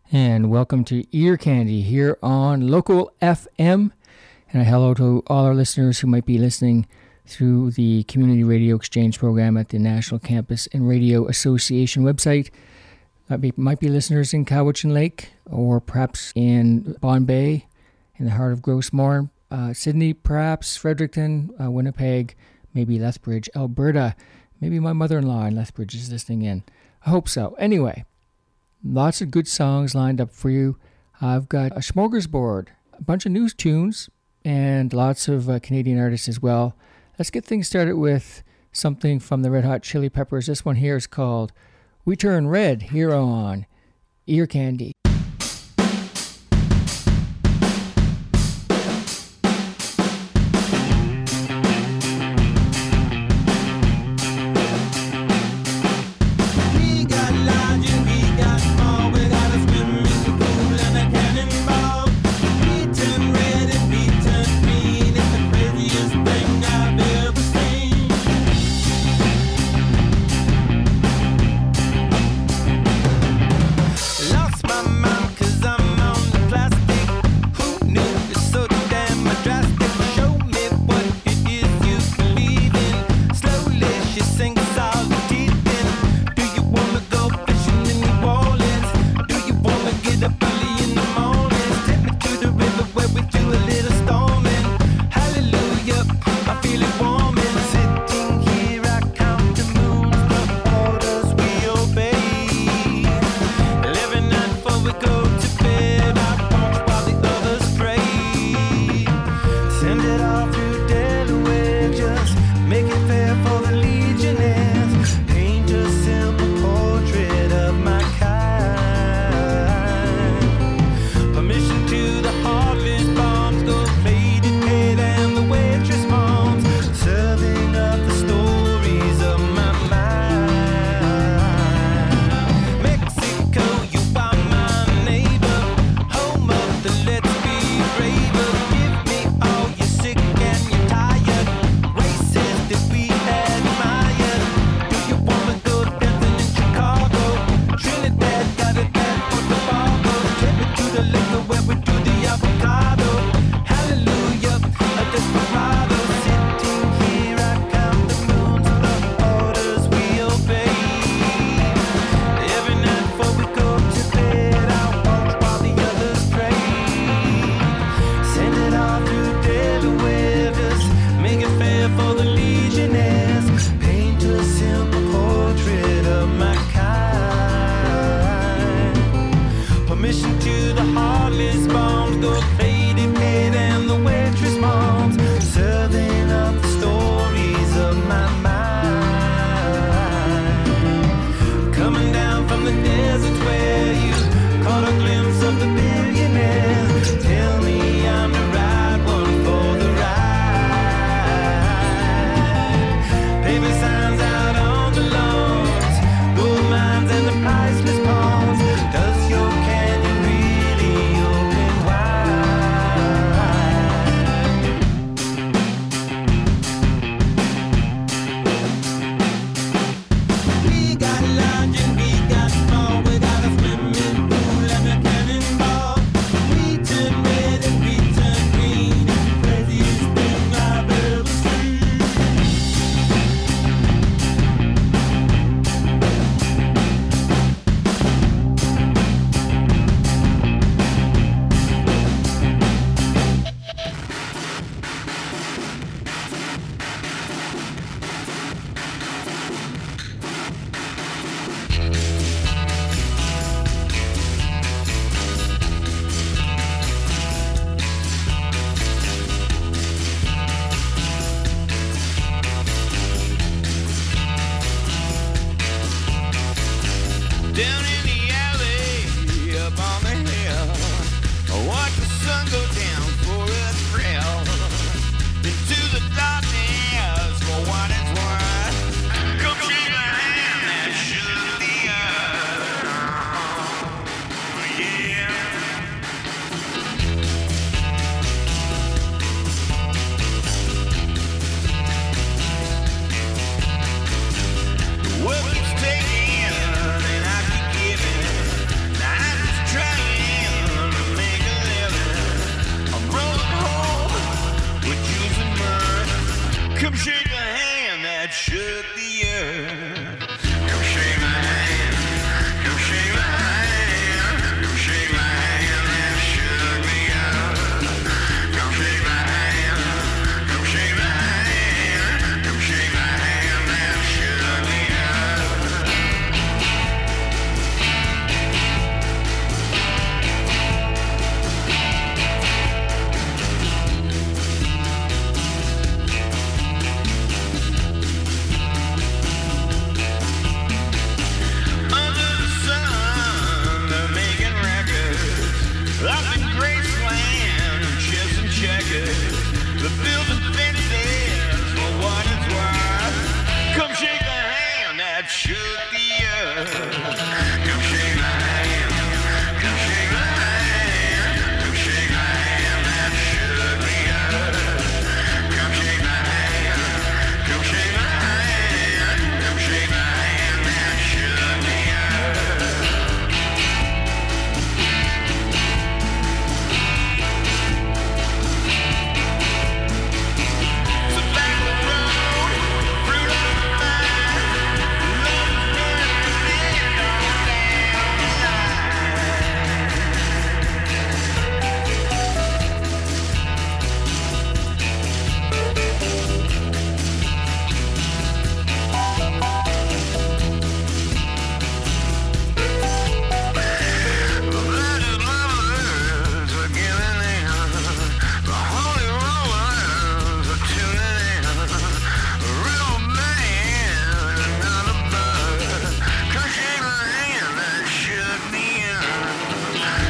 And welcome to Ear Candy here on Local FM. And a hello to all our listeners who might be listening through the Community Radio Exchange program at the National Campus and Radio Association website. Might be listeners in Cowichan Lake, or perhaps in Bombay, in the heart of Grossmore, Sydney, perhaps, Fredericton, Winnipeg, maybe Lethbridge, Alberta. Maybe my mother-in-law in Lethbridge is listening in. I hope so. Anyway, lots of good songs lined up for you. I've got a smorgasbord, a bunch of new tunes, and lots of Canadian artists as well. Let's get things started with something from the Red Hot Chili Peppers. This one here is called We Turn Red, here on Ear Candy. Well, it's taking, and I keep giving. Now I'm just trying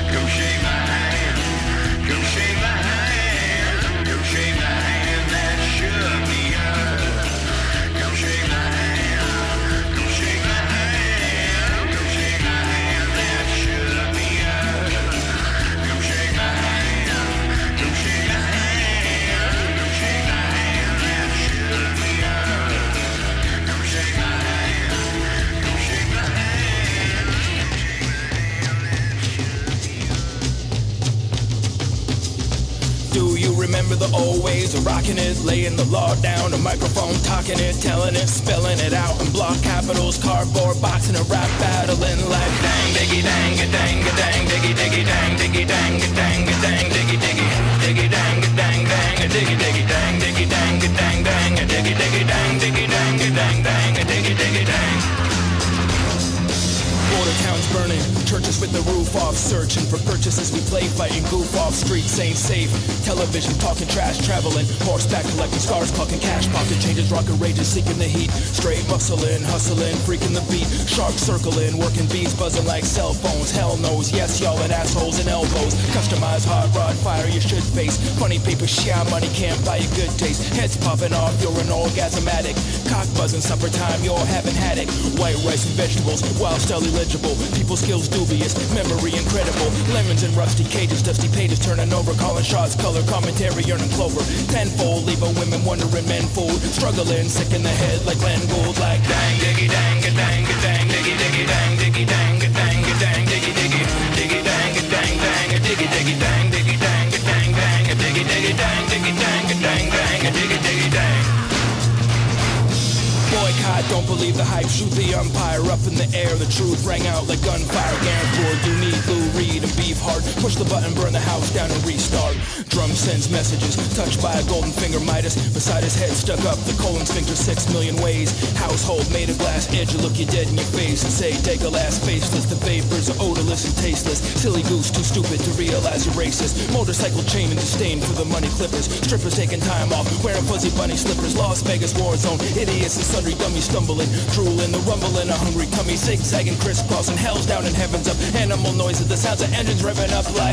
Come shake my hand. Come shake my hand. Come shake my hand that should be yours. Come shake my hand. Come shake my hand. Come shake my hand that should be yours. Come shake my hand. Come shake my hand. Come shake my hand that should be yours. Come shake my hand. Come shake my hand. Do you remember the old ways of rocking it, laying the law down, a microphone talking it, telling it, spelling it out in block capitals, cardboard boxing a rap battling like dang diggy dang a dang a dang diggy diggy dang diggy dang a dang a dang diggy diggy diggy dang a dang dang a diggy diggy dang diggy dang a dang dang a diggy diggy dang diggy dang a dang dang a diggy diggy dang. Border towns burning, churches with the roof off, searching for purchases. We play fighting, goof off, streets ain't safe. Television talking trash, traveling, horseback collecting scars, plucking cash, pocket changes, rocket rages, seeking the heat. Straight muscling, hustling, freaking the beat. Sharks circling, working bees, buzzing like cell phones. Hell knows, yes, y'all at assholes and elbows. Customized hot rod fire you should face. Funny paper, yeah, money can't buy you good taste. Heads popping off, you're an orgasm addict. Cock buzzing, supper time, you're having had it. White rice and vegetables, while still illegible. People's skills dubious, memory incredible. Lemons in rusty cages, dusty pages turning over. Calling shots, color commentary, earning clover. Tenfold, leaving women wondering, men fooled. Struggling, sick in the head like Glenn Gould. Like dang, diggy, dang, a dang, a dang, diggy, diggy, dang, diggy, dang, a dang, a dang, diggy, diggy, diggy, dang, a dang, dang, a diggy, diggy, dang, diggy, dang, a dang, dang, a diggy, diggy, dang, diggy, dang, a dang, dang, a diggy, diggy, dang. Boycott, don't believe the hype, shoot the umpire up in the air, the truth rang out like gunfire. Gainsbourg, you need Lou Reed and beef heart, push the button, burn the house down and restart. Drum sends messages, touched by a golden finger Midas, beside his head stuck up the colon sphincter 6 million ways. Household made of glass, edge you look you dead in your face and say take a last faceless. The vapors are odorless and tasteless, silly goose too stupid to realize you're racist. Motorcycle chain and disdain for the money clippers, strippers taking time off, wearing fuzzy bunny slippers. Las Vegas war zone, idiots and sundry dummies stumbling, drooling, the rumbling, a hungry tummy, zigzagging, crisscrossing, hell's down and heaven's up, animal noises, the sounds of engines revving up like.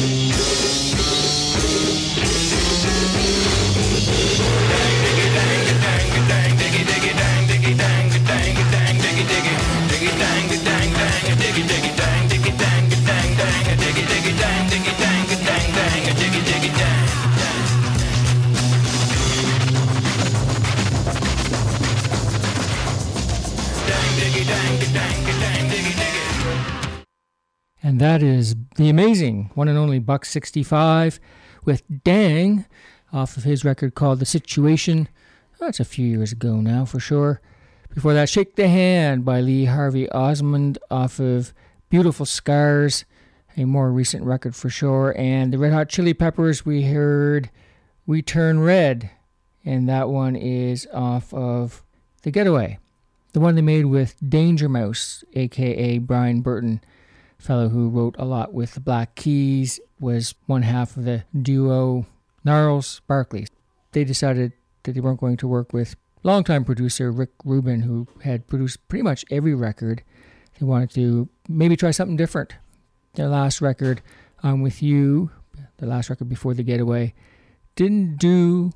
And that is the amazing one and only Buck 65 with Dang off of his record called The Situation. That's a few years ago now for sure. Before that, Shake the Hand by Lee Harvey Osmond off of Beautiful Scars, a more recent record for sure. And the Red Hot Chili Peppers, we heard We Turn Red, and that one is off of The Getaway, the one they made with Danger Mouse, aka Brian Burton, fellow who wrote a lot with the Black Keys, was one half of the duo Gnarls Barkley. They decided that they weren't going to work with longtime producer Rick Rubin, who had produced pretty much every record. They wanted to maybe try something different. Their last record, I'm With You, the last record before The Getaway, didn't do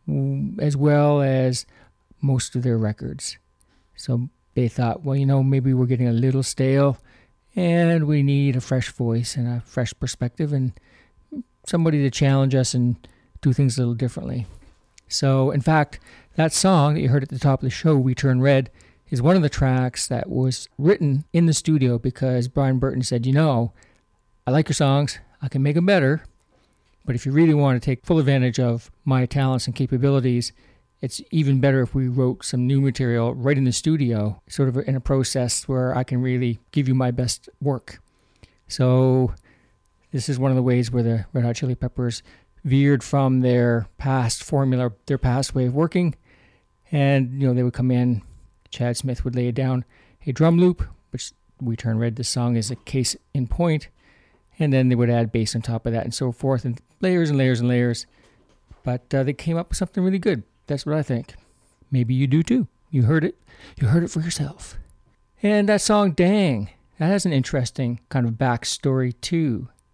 as well as most of their records. So they thought, well, maybe we're getting a little stale, and we need a fresh voice and a fresh perspective and somebody to challenge us and do things a little differently. So, in fact, that song that you heard at the top of the show, We Turn Red, is one of the tracks that was written in the studio because Brian Burton said, I like your songs, I can make them better, but if you really want to take full advantage of my talents and capabilities, it's even better if we wrote some new material right in the studio, sort of in a process where I can really give you my best work. So this is one of the ways where the Red Hot Chili Peppers veered from their past formula, their past way of working. And, they would come in, Chad Smith would lay down a drum loop, which We Turn Red, this song is a case in point. And then they would add bass on top of that and so forth, and layers and layers and layers. But they came up with something really good. That's what I think. Maybe you do too. You heard it. You heard it for yourself. And that song, Dang, that has an interesting kind of backstory too.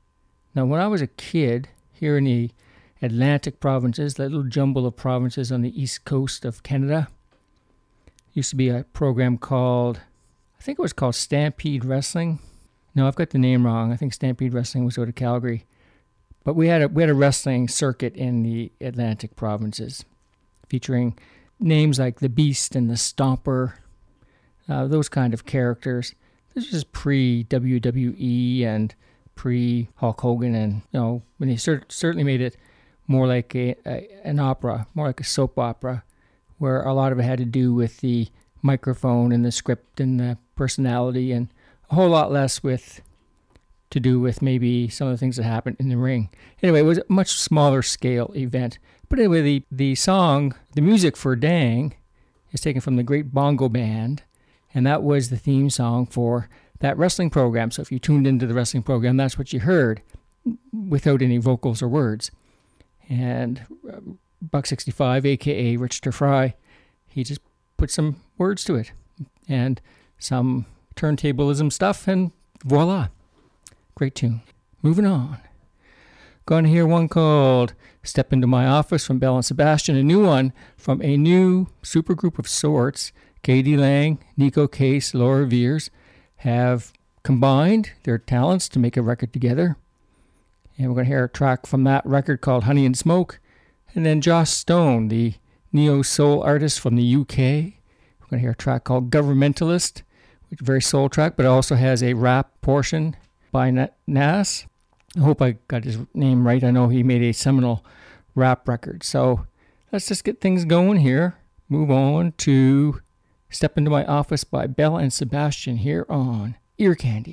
Now, when I was a kid here in the Atlantic provinces, that little jumble of provinces on the east coast of Canada, used to be a program called, I think it was called Stampede Wrestling. No, I've got the name wrong. I think Stampede Wrestling was out of Calgary. But we had a wrestling circuit in the Atlantic provinces featuring names like the Beast and the Stomper, those kind of characters. This was pre-WWE and pre-Hulk Hogan, and when they certainly made it more like an opera, more like a soap opera, where a lot of it had to do with the microphone and the script and the personality, and a whole lot less to do with maybe some of the things that happened in the ring. Anyway, it was a much smaller scale event. But anyway, the song, the music for Dang, is taken from the Great Bongo Band, and that was the theme song for that wrestling program. So if you tuned into the wrestling program, that's what you heard, without any vocals or words. And Buck65, a.k.a. Richard Fry, he just put some words to it and some turntablism stuff, and voila. Great tune. Moving on. Going to hear one called Step Into My Office from Belle and Sebastian, a new one from a new supergroup of sorts. Katie Lang, Nico Case, Laura Veers have combined their talents to make a record together. And we're going to hear a track from that record called Honey and Smoke. And then Joss Stone, the neo-soul artist from the UK. We're going to hear a track called Governmentalist, which is a very soul track, but it also has a rap portion by Nas. I hope I got his name right. I know he made a seminal rap record. So let's just get things going here. Move on to Step Into My Office by Belle and Sebastian here on Ear Candy.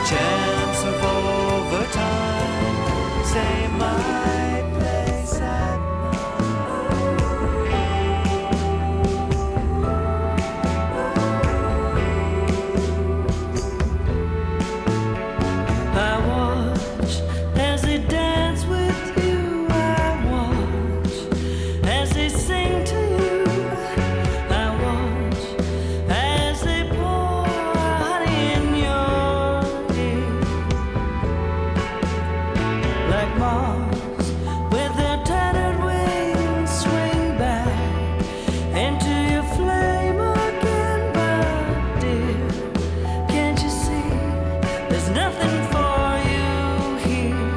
chance of overtime. Say my place at I watch as they dance with you. I watch as they sing to you. I watch as they pour honey in your ear. Like moths with their tattered wings swing back into your flame again. But dear, can't you see there's nothing for you here?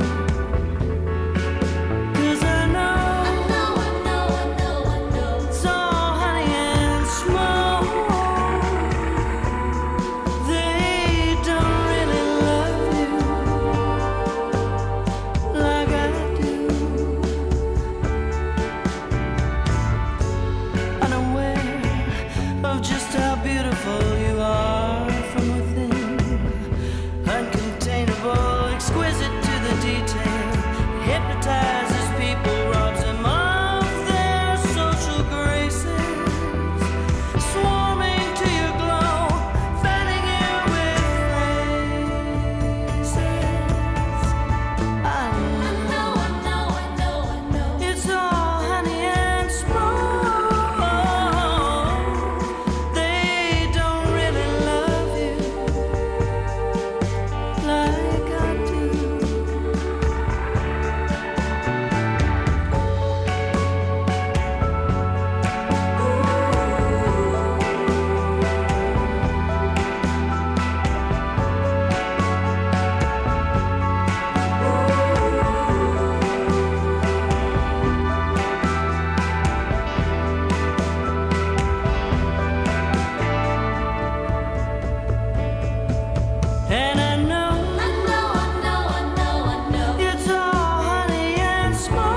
'Cause I know it's all honey and smoke. They don't really love you like I do. Unaware of just how beautiful you are from within. Uncontainable, exquisite to the detail. Hypnotizes people, robs them of their social graces. Swarming to your glow, fanning you with phrases. I know it's all honey and smoke. They don't really love you like I do. And I know it's all honey and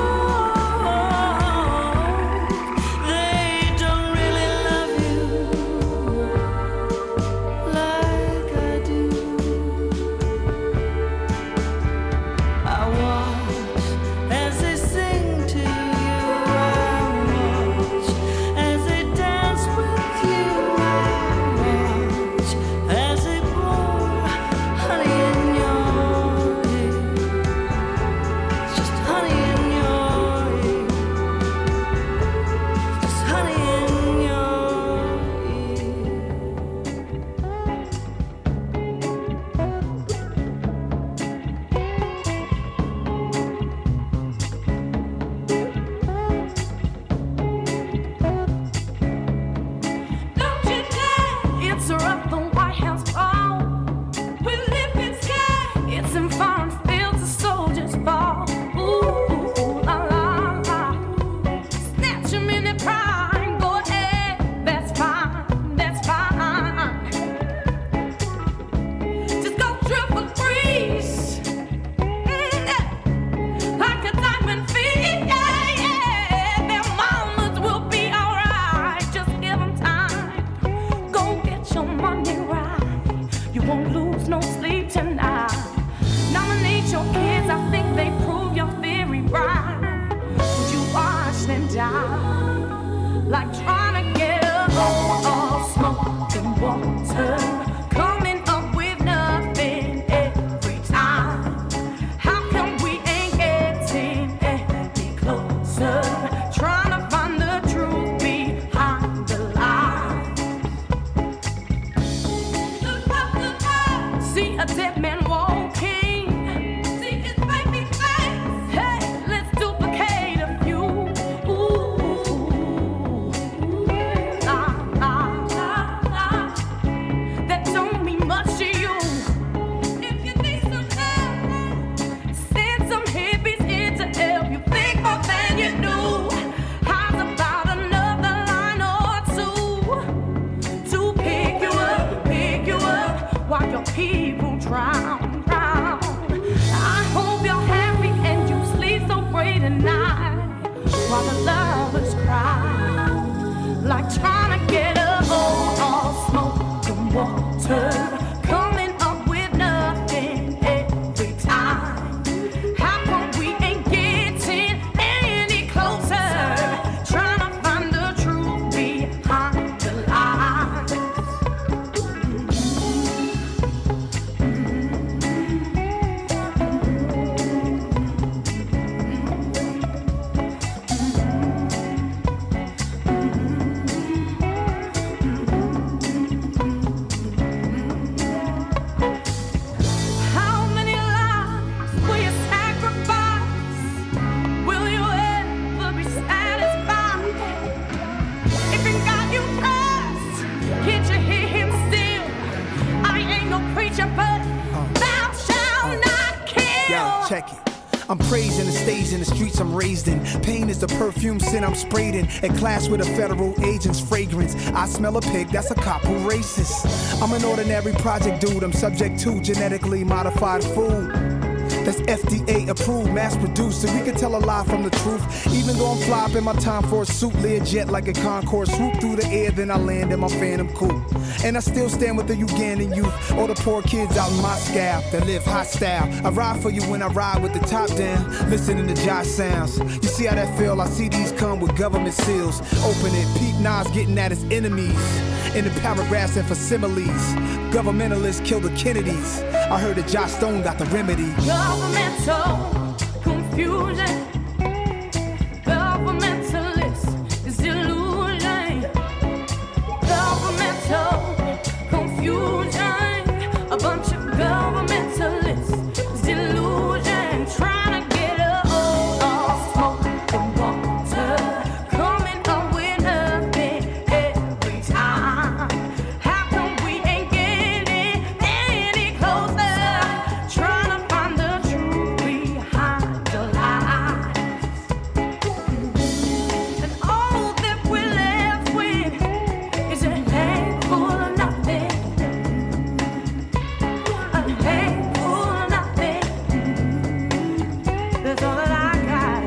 smoke. They don't really love you like I do. I watch as they sing to you. I watch as they dance with you. I watch as they pour honey in your ear. It's just honey in your ear. Just honey in your ear. Don't you dare! It's rough, the White House fall. We live in sky. It's in foreign fields, the soldiers fall. Ooh, la la la. Snatch 'em in their prime. Go ahead, that's fine, that's fine. Just go triple freeze. Like a diamond feet, yeah, yeah. Their mamas will be alright. Just give 'em time. Go get your money right. You won't lose no sleep tonight. Nominate your kids, I think they prove your theory right. Would you watch them die? Like trying to get up all smoke and water. Coming up with nothing every time. How come we ain't getting any closer? Trying to find the truth behind the lies. See a dead man walking. See his baby face. Hey, let's duplicate a few. Ooh, la la la la. That don't mean much to you. If you need some help, send some hippies here to help you think more than you do. How's about another line or two to pick you up while your people drown. I hope you're happy and you sleep so great at night while the lovers cry. Like trying to get up all smoke and water. Coming up with nothing I'm praising the stage in the streets I'm raised in. Pain is the perfume sin I'm sprayed in. At class with a federal agent's fragrance. I smell a pig, that's a cop who racist. I'm an ordinary project dude. I'm subject to genetically modified food that's FDA approved, mass produced, so we can tell a lie from the truth. Even though I'm flopping my time for a suit, Learjet like a Concorde, swoop through the air, then I land in my Phantom coupe. And I still stand with the Ugandan youth, all the poor kids out in my scalp that live hostile. I ride for you when I ride with the top down, listening to Josh sounds. You see how that feel? I see these come with government seals. Open it, peep Nas getting at his enemies. In the paragraphs and facsimiles, governmentalists kill the Kennedys. I heard that Josh Stone got the remedy. Governmental confusion. Governmentalist is delusion. Governmental confusion. A bunch of governmentalists is delusion. Trying to get us all smoke and water. Coming up with nothing every time. How come we ain't getting any closer? Trying to find the truth behind the lies. And all that we're left with is a handful of nothing. A handful of nothing. That's all that I got.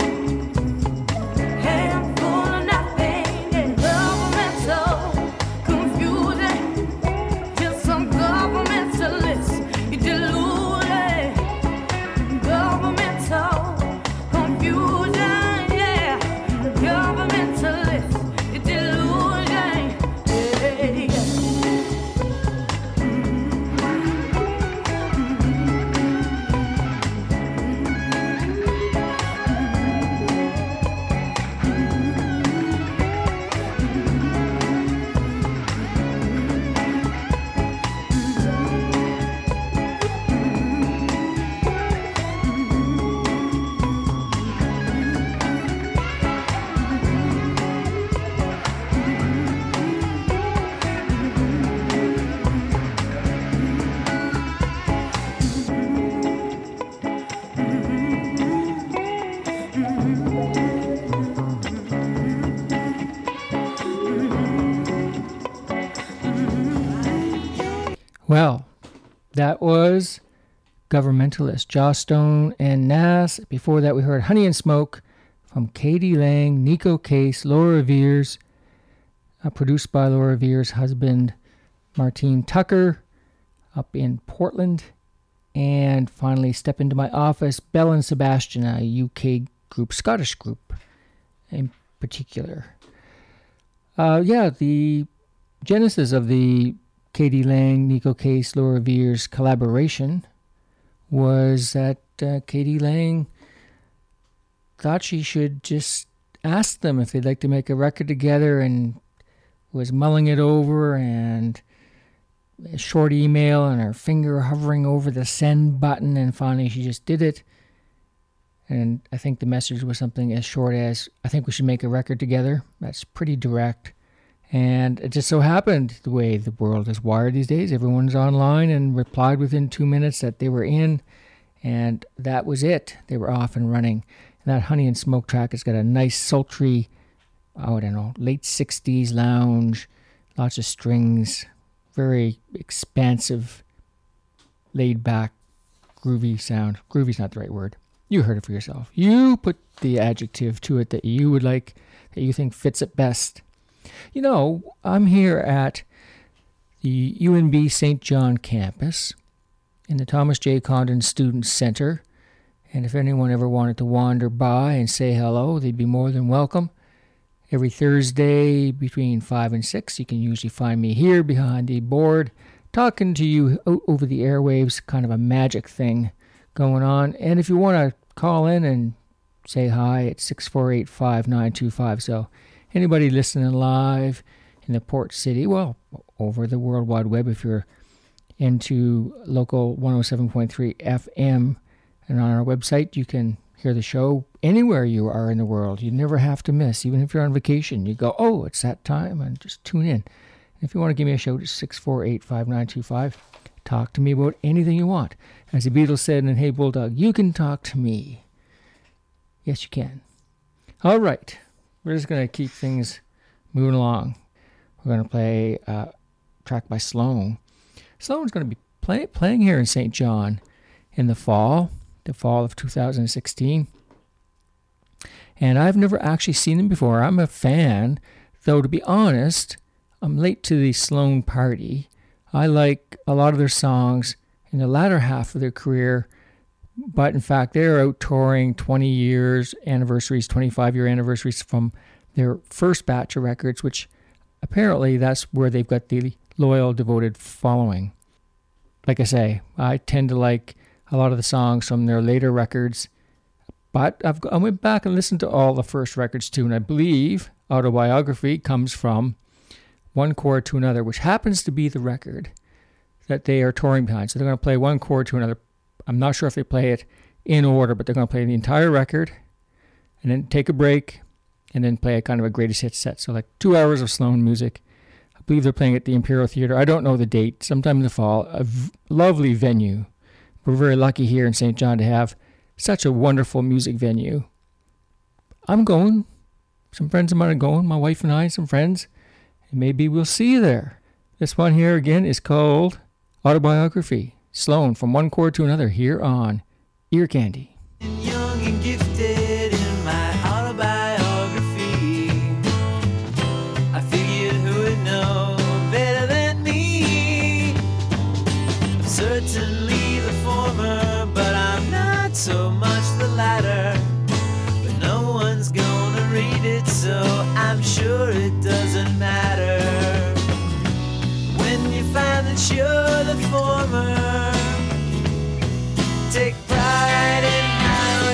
Handful of nothing. And governmental confusion. Just some governmentalists. You deluded. Governmental confusion. Yeah. Governmentalists. You delusion. Yeah. Well, that was Governmentalist, Joss Stone and Nas. Before that, we heard Honey and Smoke from K.D. Lang, Nico Case, Laura Veers, produced by Laura Veers' husband, Martine Tucker, up in Portland. And finally, Step Into My Office, Bell and Sebastian, a UK group, Scottish group in particular. The genesis of the K.D. Lang, Nico Case, Laura Veers collaboration was that K.D. Lang thought she should just ask them if they'd like to make a record together, and was mulling it over, and a short email and her finger hovering over the send button, and finally she just did it. And I think the message was something as short as, I think we should make a record together. That's pretty direct. And it just so happened, the way the world is wired these days, everyone's online and replied within 2 minutes that they were in, and that was it. They were off and running. And that Honey and Smoke track has got a nice sultry, late 60s lounge, lots of strings, very expansive, laid back, groovy sound. Groovy's not the right word. You heard it for yourself. You put the adjective to it that you would like, that you think fits it best. You know, I'm here at the UNB St. John campus in the Thomas J. Condon Student Center. And if anyone ever wanted to wander by and say hello, they'd be more than welcome. Every Thursday between 5 and 6, you can usually find me here behind the board talking to you over the airwaves, kind of a magic thing going on. And if you want to call in and say hi, it's 648-5925. So anybody listening live in the port city, well, over the World Wide Web, if you're into local 107.3 FM, and on our website, you can hear the show anywhere you are in the world. You never have to miss. Even if you're on vacation, you go, oh, it's that time, and just tune in. If you want to give me a show, just 648-5925. Talk to me about anything you want. As the Beatles said in Hey Bulldog, you can talk to me. Yes, you can. All right. We're just going to keep things moving along. We're going to play a track by Sloan. Sloan's going to be playing here in St. John in the fall of 2016. And I've never actually seen them before. I'm a fan, though, to be honest, I'm late to the Sloan party. I like a lot of their songs in the latter half of their career, but in fact, they're out touring 20 years anniversaries, 25-year anniversaries from their first batch of records, which apparently that's where they've got the loyal, devoted following. Like I say, I tend to like a lot of the songs from their later records, but I went back and listened to all the first records too, and I believe Autobiography comes from One Chord to Another, which happens to be the record that they are touring behind. So they're going to play one chord to another. I'm not sure if they play it in order, but they're going to play the entire record and then take a break and then play a kind of a greatest hits set. So like 2 hours of Sloan music. I believe they're playing at the Imperial Theater. I don't know the date, sometime in the fall. A lovely venue. We're very lucky here in St. John to have such a wonderful music venue. I'm going. Some friends of mine are going. My wife and I, some friends. And maybe we'll see you there. This one here again is called Autobiography. Sloan, From One Chord to Another, here on Ear Candy. Young and gifted in my autobiography, I figured who would know better than me. I'm certainly the former, but I'm not so much the latter. But no one's gonna read it, so I'm sure it doesn't matter. When you find that you're the former, take pride in how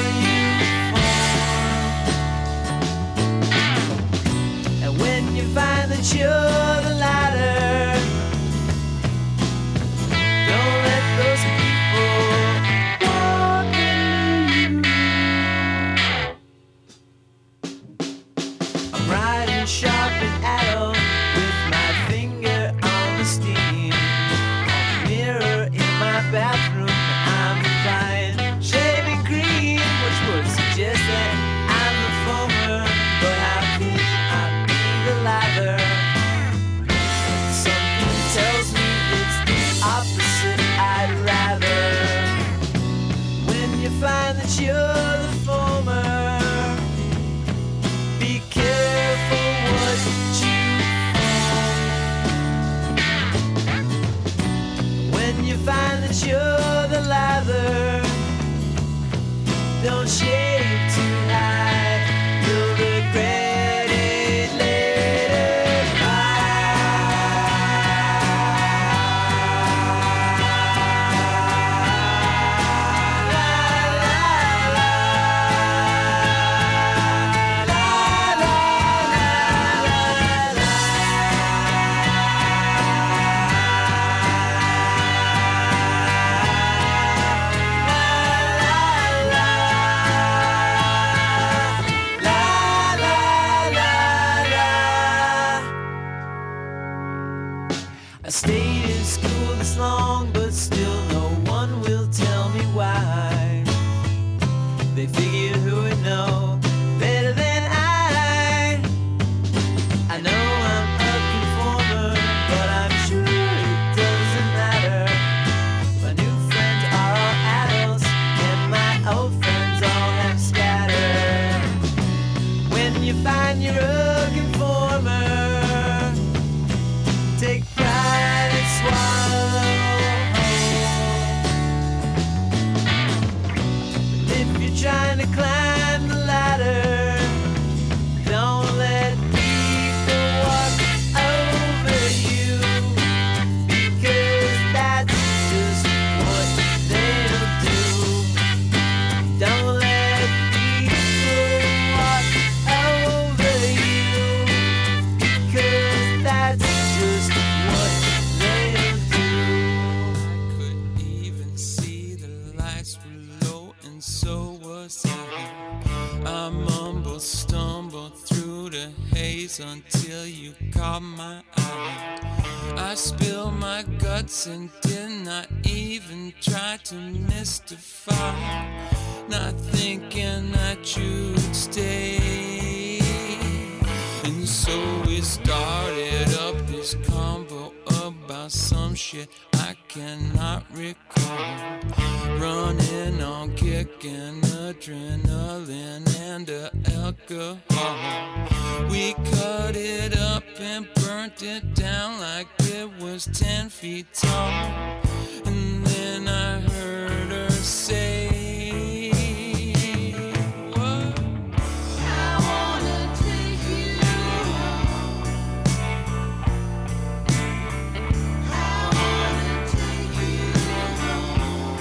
you perform. And when you find that you're the latter, don't let those people walk into you. I'm riding sharp and adult with my finger on the steam. On the mirror in my bathroom, I'm applying shaving cream, which would suggest that I'm the former. But how can I be the latter? Something tells me it's the opposite. I'd rather. When you find that you're the former, be careful what you form. When you find that you're the latter, don't shave too high, you'll regret it later. I stayed in school this long, but still no one will tell me why. They figured who would know better than I. I know I'm a conformer, but I'm sure it doesn't matter. My new friends are all adults, and my old friends all have scattered. When you find you're a conformer, take pride and swallow whole. If you're trying to climb the ladder, don't let people walk over you, because that's just what they'll do. Don't let people walk over you, because that's just what they'll do. I couldn't even see the lights were low, and so was I. I mumbled, stumbled through the haze until you caught my eye. I spilled my guts and did not even try to mystify. not thinking that you'd stay. And so we started up this convo about some shit I cannot recall. Running on kicking adrenaline and alcohol. We cut it up and burnt it down like it was 10 feet tall. And then I heard her say, what? I wanna take you home. I wanna take you home.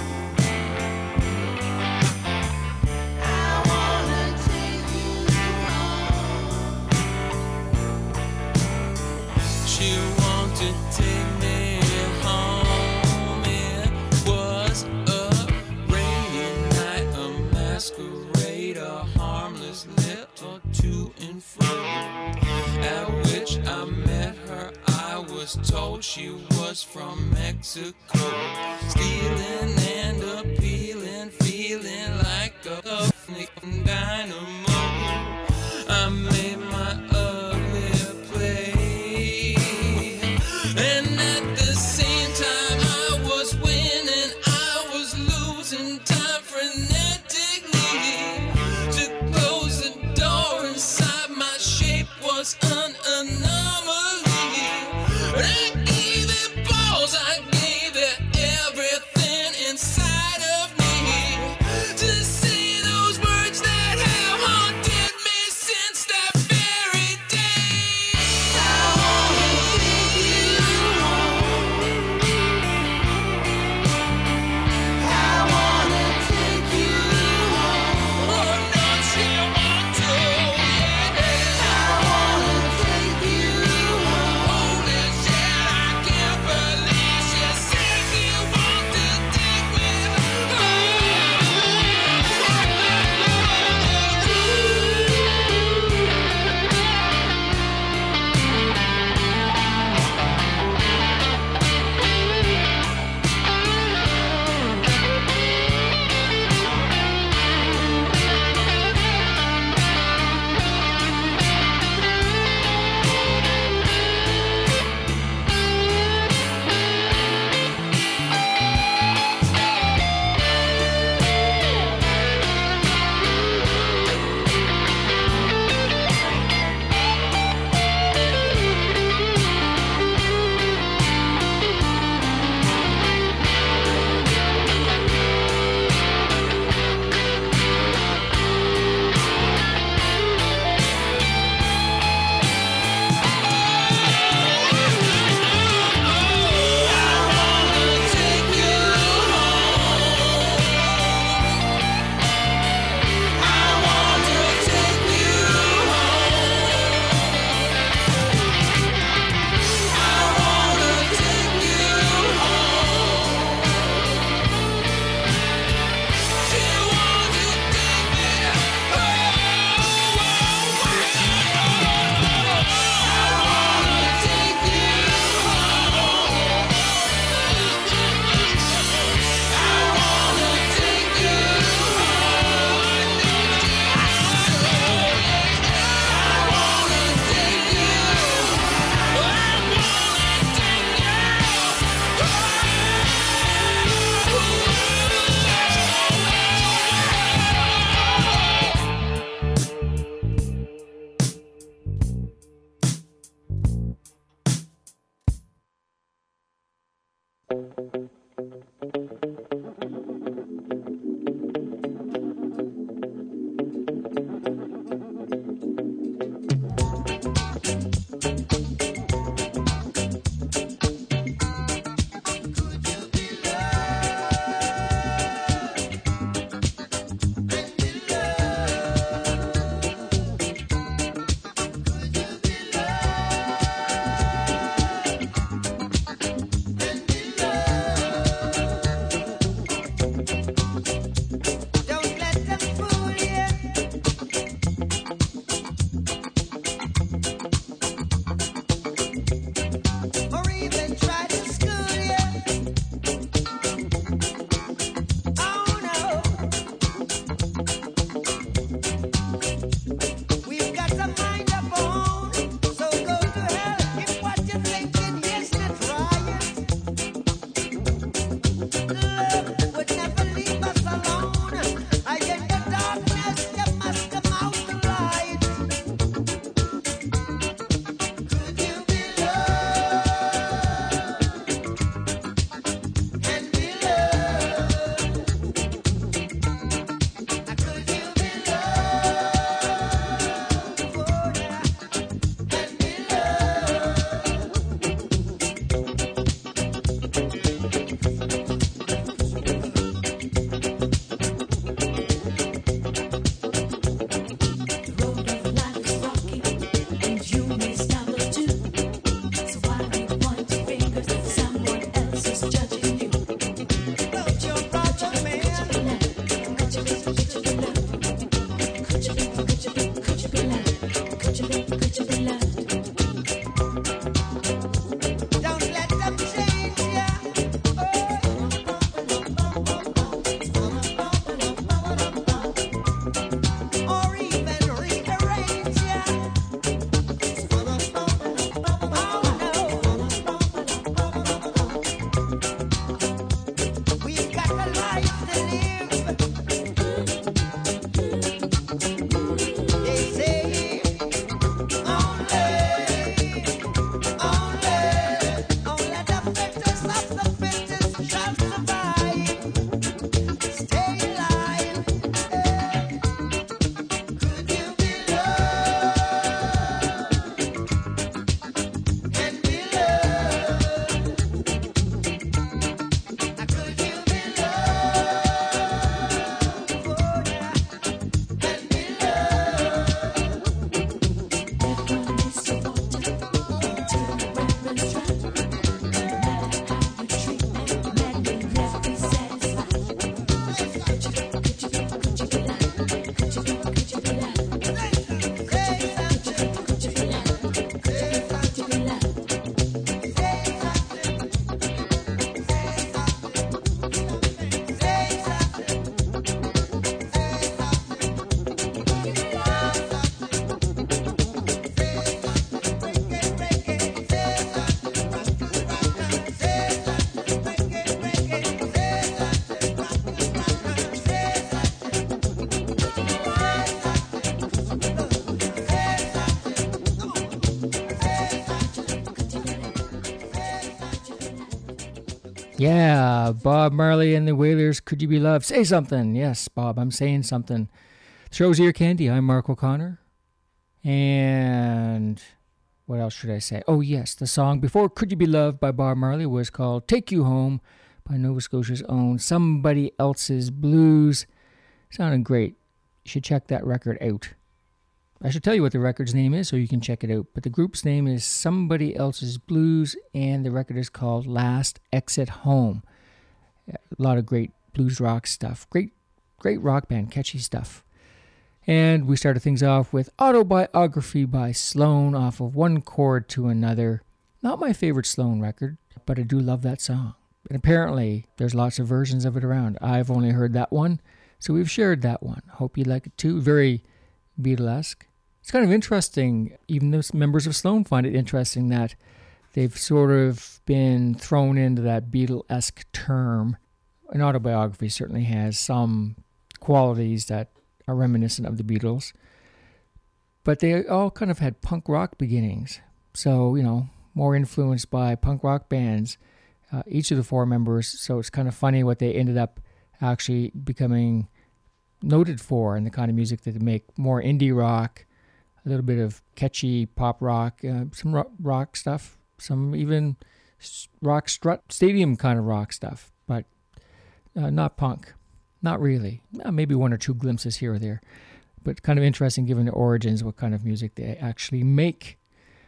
I wanna take you home. She wanted to take me home. It was a rainy night, a masquerade, a harmless little to and fro. At which I met her, I was told she was from Mexico. Stealing and appealing, feeling like a dynamo. I made my ugly play, and at the same time I was winning, I was losing time frenetically. To close the door inside my shape was an anomaly. But I gave it balls, I gave it everything inside. Yeah, Bob Marley and the Wailers, Could You Be Loved? Say something. Yes, Bob, I'm saying something. The show's Ear Candy. I'm Mark O'Connor. And what else should I say? Oh, yes, the song before Could You Be Loved by Bob Marley was called Take You Home by Nova Scotia's own Somebody Else's Blues. Sounded great. You should check that record out. I should tell you what the record's name is so you can check it out. But the group's name is Somebody Else's Blues, and the record is called Last Exit Home. A lot of great blues rock stuff. Great rock band, catchy stuff. And we started things off with Autobiography by Sloan off of One Chord to Another. Not my favorite Sloan record, but I do love that song. And apparently, there's lots of versions of it around. I've only heard that one, so we've shared that one. Hope you like it too. Very Beatlesque. It's kind of interesting, even those members of Sloan find it interesting that they've sort of been thrown into that Beatlesque term. An autobiography certainly has some qualities that are reminiscent of the Beatles, but they all kind of had punk rock beginnings. So, you know, more influenced by punk rock bands, each of the four members. So it's kind of funny what they ended up actually becoming noted for and the kind of music that they make. More indie rock, a little bit of catchy pop rock, some rock stuff, some even rock strut stadium kind of rock stuff, but not punk. Not really. Maybe one or two glimpses here or there, but kind of interesting given the origins, what kind of music they actually make.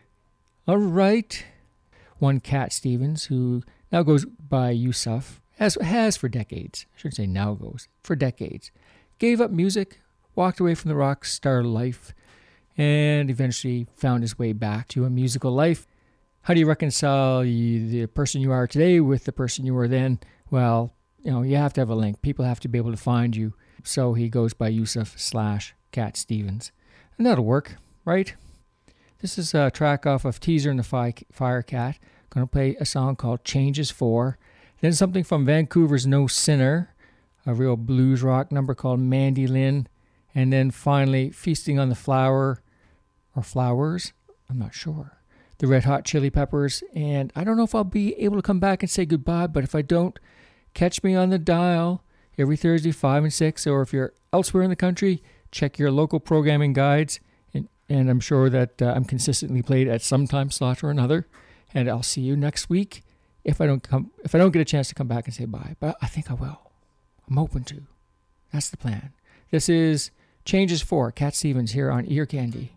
All right. One Cat Stevens, who now goes by Yusuf, has for decades. I shouldn't say now goes, for decades. Gave up music, walked away from the rock star life, and eventually found his way back to a musical life. How do you reconcile the person you are today with the person you were then? Well, you know, you have to have a link. People have to be able to find you. So he goes by Yusuf/Cat Stevens. And that'll work, right? This is a track off of Teaser and the Firecat. Going to play a song called Changes 4. Then something from Vancouver's No Sinner, a real blues rock number called Mandy Lynn. And then finally, Feasting on the Flower, or Flowers, I'm not sure. The Red Hot Chili Peppers. And I don't know if I'll be able to come back and say goodbye, but if I don't, catch me on the dial every Thursday, 5 and 6. Or if you're elsewhere in the country, check your local programming guides. And I'm sure that I'm consistently played at some time slot or another. And I'll see you next week if I don't get a chance to come back and say bye. But I think I will. I'm open to. That's the plan. This is Changes 4, Cat Stevens here on Ear Candy.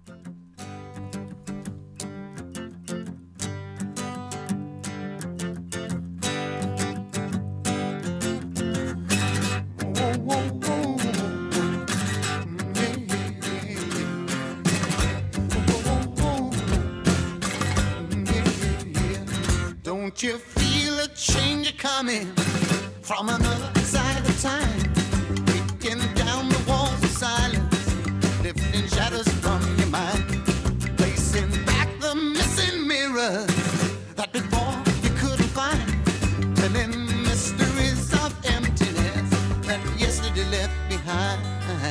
Don't you feel a change coming from another side of time? Breaking down the walls of silence, lifting shadows from your mind, placing back the missing mirrors that before you couldn't find, telling mysteries of emptiness that yesterday left behind.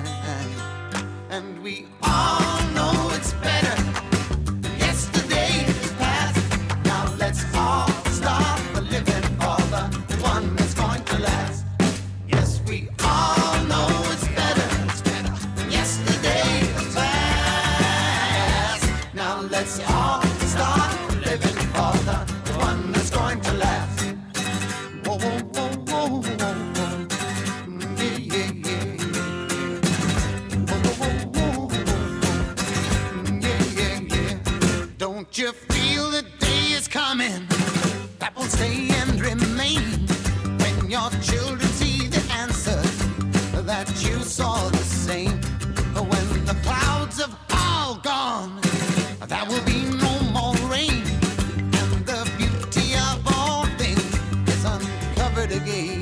And we all know it's better. Yesterday is past. Now let's all start living for the one that's going to last. Yes, we all know it's better. It's better. Yesterday is past. Now let's all start living for the one that's going to last. Whoa, whoa, whoa, whoa, whoa, whoa. Yeah, yeah, yeah. Whoa, whoa, whoa, whoa. Yeah, yeah, yeah. Don't you feel the day is coming that will stay and remain when your children see the answers that you saw the same? When the clouds have all gone, there will be no more rain, and the beauty of all things is uncovered again.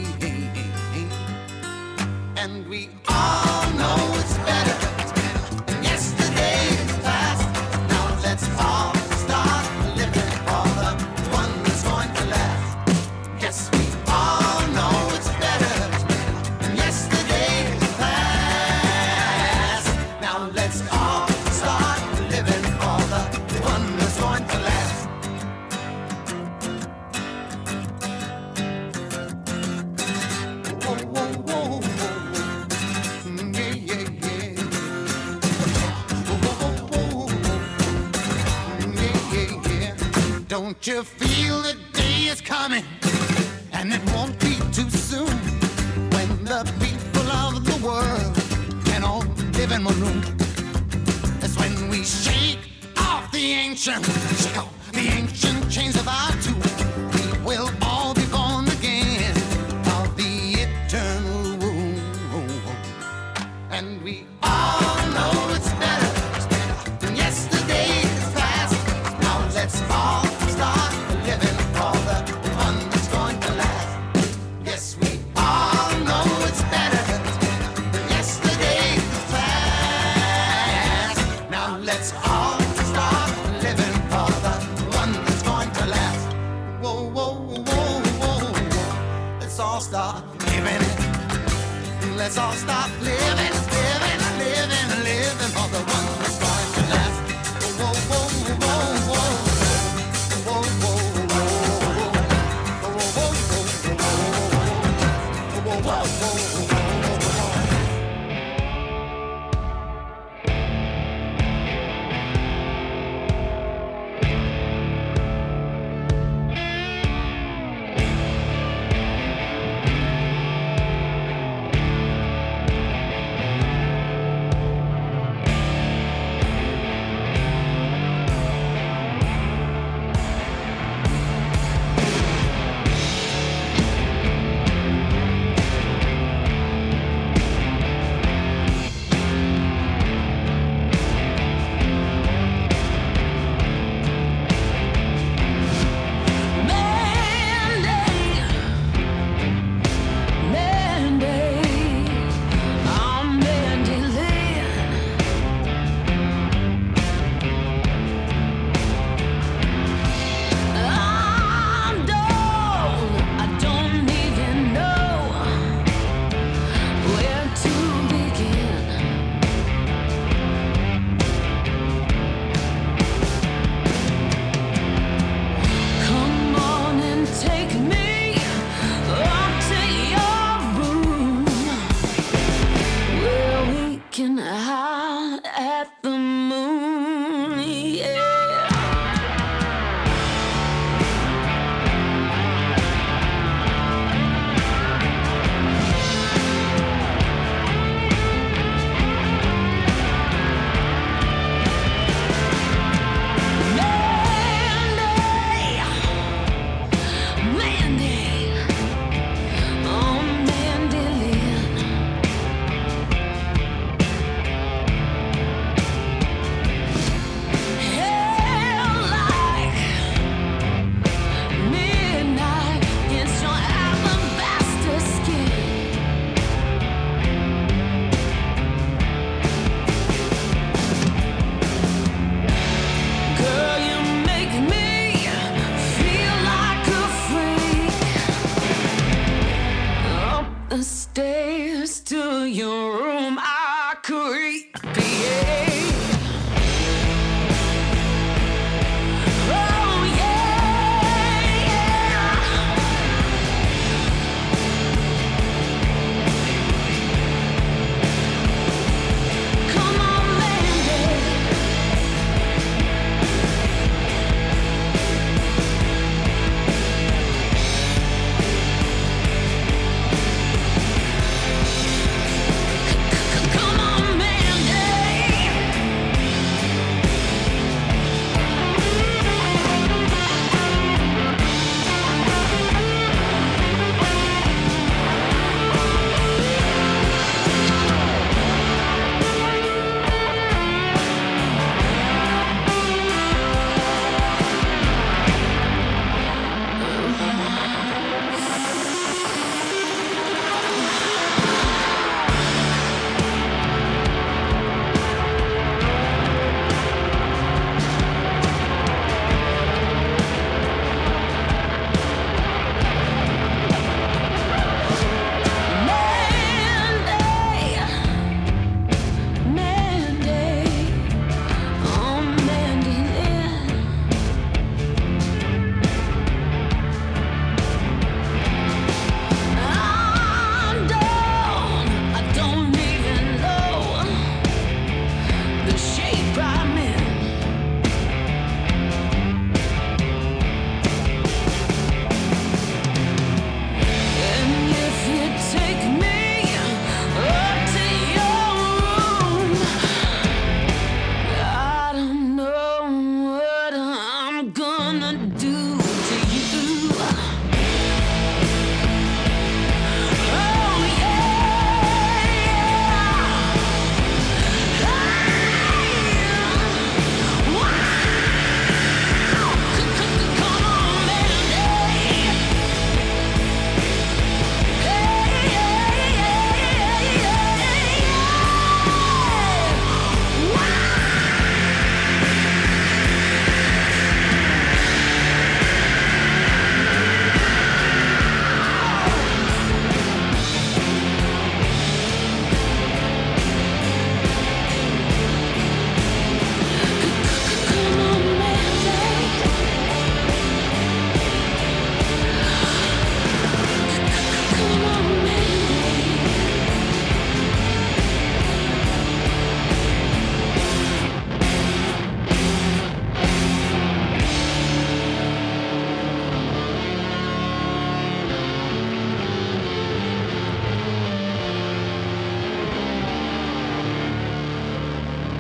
And we all know it's better. And yesterday is past. Now let's all start living for the one that's going to last. Yes, we all know it's better. And yesterday is past. Now let's all start living for the one that's going to last. Don't you feel the day is coming, and it won't be too soon, when the people of the world can all live in one room. That's when we shake off the ancient chains of our two. We will all be born again of the eternal womb. And we all know it's better than yesterday's past. Now let's all start living for the one that's going to last. Yes, we all know it's better than yesterday's past. Now let's all start living for the one that's going to last. Whoa, whoa, whoa, whoa, whoa. Let's all start living it. Let's all stop living for the one that's going to last. Whoa, whoa, whoa, whoa. Whoa, whoa, whoa, whoa. Whoa, whoa, whoa, whoa. Whoa, whoa, whoa, whoa. Come on, Mandy.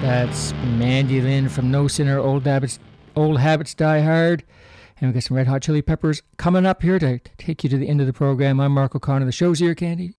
That's Mandy Lynn from No Sinner, Old Habits Die Hard. And we've got some Red Hot Chili Peppers coming up here to take you to the end of the program. I'm Mark O'Connor. The show's Ear Candy.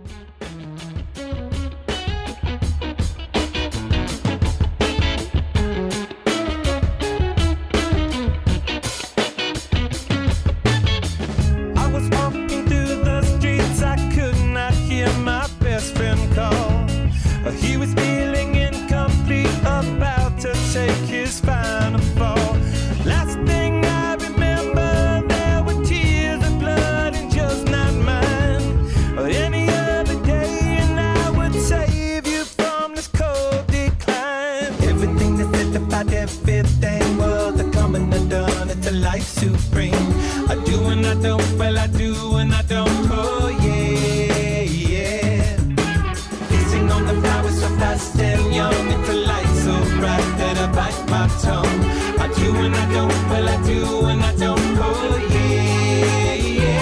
I was walking through the streets, I could not hear my best friend call. He was feeling incomplete, about to take his final fall. Last thing I remember, there were tears of blood and just not mine. Any other day and I would save you from this cold decline. Everything that said about everything was a coming undone. It's a life supreme. I do and I don't, well I do and I don't, oh yeah, yeah. Kissing on the flowers so fast and young. It's a light so bright that I bite my tongue. I do and I don't, well I do and I don't, oh yeah,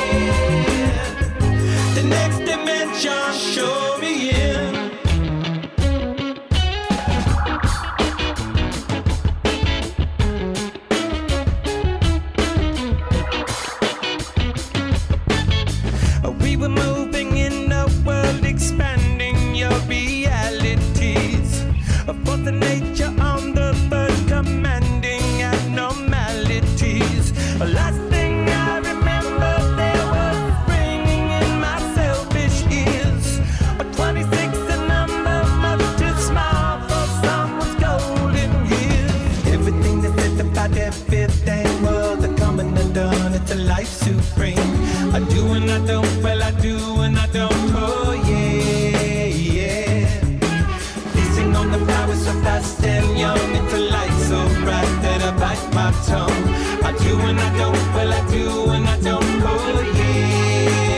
yeah. The next dimension, show me in. We were moving in a world, expanding your realities. For the nature on the verge, commanding abnormalities. Last thing I remember, there was ringing in my selfish ears. 26 a number much too small for someone's golden years. Everything that said about everything was a coming undone. It's a life supreme. I do and I don't, well I do and I don't, oh yeah, yeah. Kissing on the flowers so fast and young. It's a light so bright that I bite my tongue. I do and I don't, well I do and I don't, oh yeah,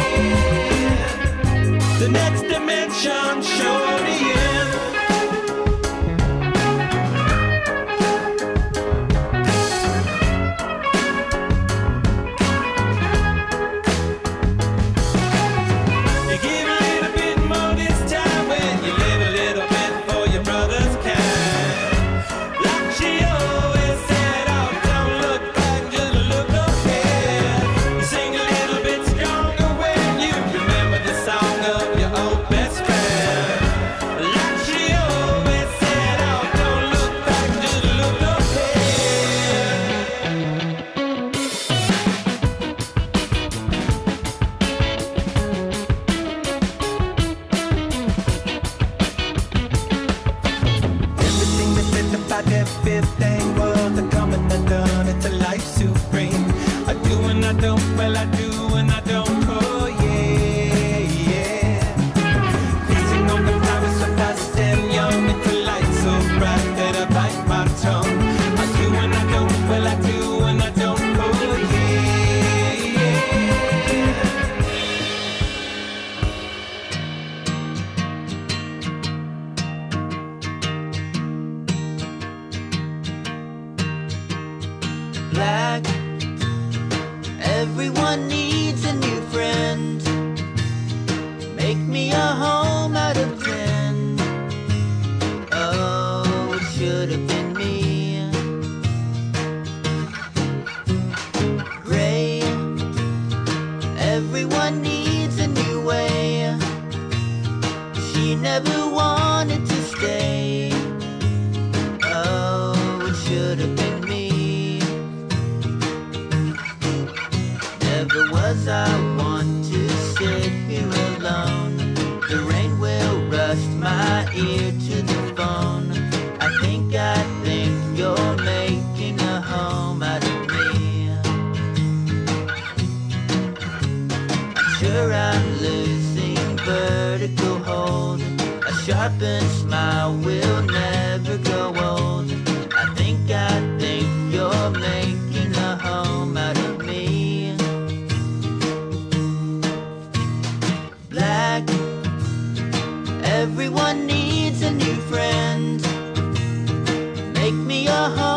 yeah. The next dimension, show me in. You give a little bit more this time when you live a little bit for your brother's kind. Like she always said, oh, don't look back, just look ahead. You sing a little bit stronger when you remember the song of your old best friend. Like she always said, oh, don't look back, just look ahead. Everything that said about everything was a coming undone. It's a life supreme. I do and I don't, well I do and I don't, oh yeah, yeah. Kissing on the flowers so fast and young. It's a light so bright that I bite my tongue. I do and I don't, well I do and I don't, oh yeah, yeah. Black. Everyone needs a new friend. Make me a home out of 10. Oh, it should have been me. Gray. Everyone needs a new way. She never wanted to stay. Oh, it should have been me. Never was I one to sit here alone. The rain will rust my ear to the bone. I think you're making a home out of me. I'm sure I'm losing vertical hold. A sharpened smile will never grow old. I think you're making a home out of me. Black. Everyone needs a new friend. Make me a home.